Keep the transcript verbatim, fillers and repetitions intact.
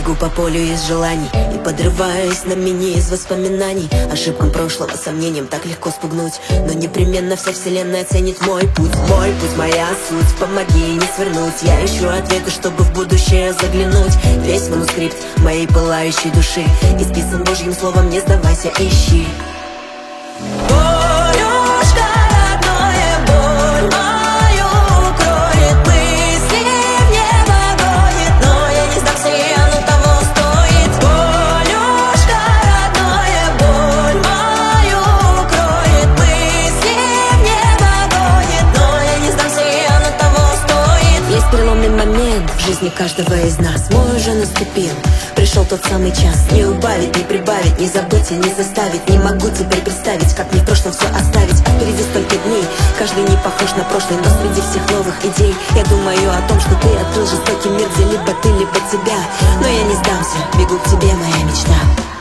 Бегу по полю из желаний и подрываюсь на мини из воспоминаний. Ошибкам прошлого, сомнениям так легко спугнуть, но непременно вся вселенная ценит мой путь. Мой путь, моя суть, помоги не свернуть. Я ищу ответы, чтобы в будущее заглянуть. Весь манускрипт моей пылающей души исписан Божьим словом, не сдавайся, ищи. Переломный момент в жизни каждого из нас мой уже наступил. Пришел тот самый час. Не убавить, не прибавить, не забыть и не заставить. Не могу теперь представить, как мне в прошлом все оставить. Впереди столько дней, каждый не похож на прошлый, но среди всех новых идей я думаю о том, что ты открыл жестокий мир, где либо ты, либо тебя. Но я не сдамся, бегу к тебе, моя мечта.